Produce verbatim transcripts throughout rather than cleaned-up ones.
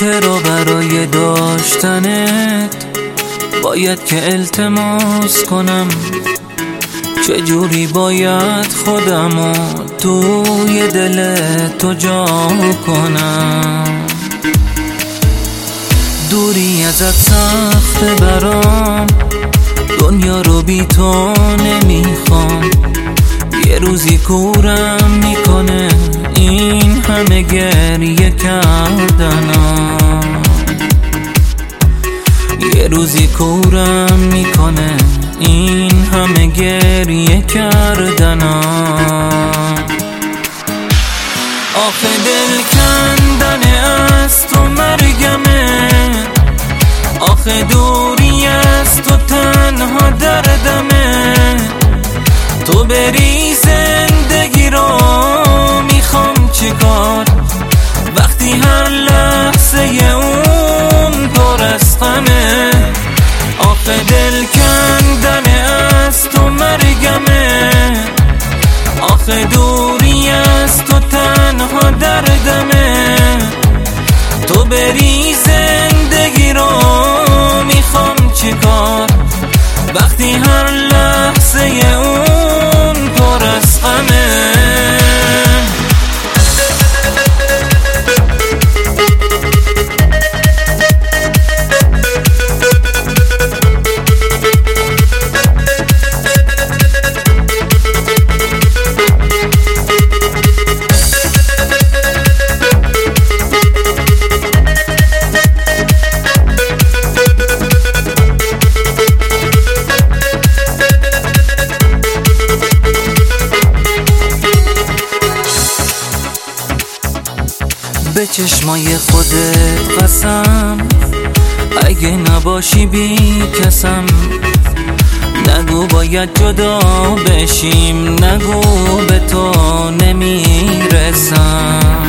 چرا برای داشتنت باید که التماس کنم؟ چجوری باید خودمو توی دل تو جا کنم؟ دوری ازت سخته برام، دنیا رو بی تو نمیخوام. یه روزی کورم میکنه این همه گریه کردنم، یه روزی کورم میکنه این همه گریه کردنم. آخه دل کندن از تو مرگمه، آخه دوری از تو تنها دردمه. تو بری زندگی رو میخوام چیکار وقتی هر لحظه اون پر از غمه؟ آخه دل کندن از تو مرگمه، آخه دوری از تو تنها دردمه. تو بری زندگی رو میخوام چیکار وقتی هر لحظه اون پر از غمه؟ به چشمای خودت قسم، اگه نباشی بی کسم. نگو باید جدا بشیم، نگو به تو نمیرسم.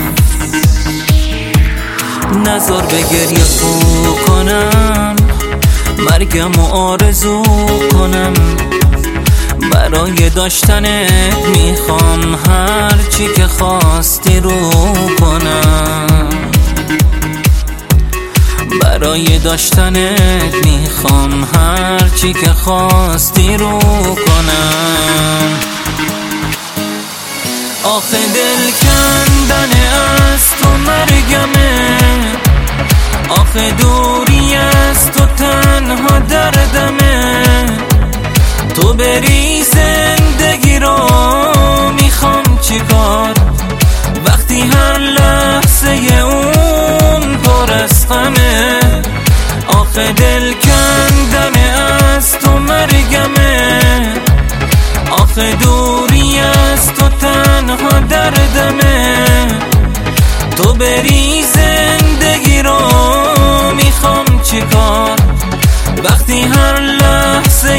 نذار به گریه خو کنم، مرگم و آرزو کنم. برای داشتنت میخوام هر چی که خواستی رو کنم، برای داشتنت میخوام هر چی که خواستی رو کنم. آخه دل کندن از تو مرگمه، آخه دوری از تو تنها دردمه. تو بری زندگی رو میخوام چیکار وقتی هر لحظه اون پر از غمه؟ آخه دل کندن از تو مرگمه، آخه دوری از تو تنها دردمه. تو بری زندگی رو میخوام چیکار وقتی هر لحظه